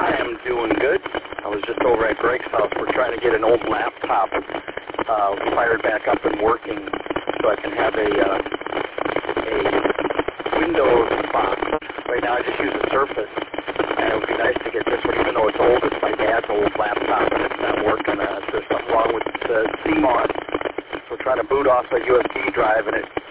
I am doing good. I was just over at Greg's house. We're trying to get an old laptop fired back up and working so I can have a Windows box. Right now I just use a Surface. And it would be nice to get this one, even though it's old. It's my dad's old laptop and it's not working. There's something wrong with the CMOS. So we're trying to boot off a USB drive and it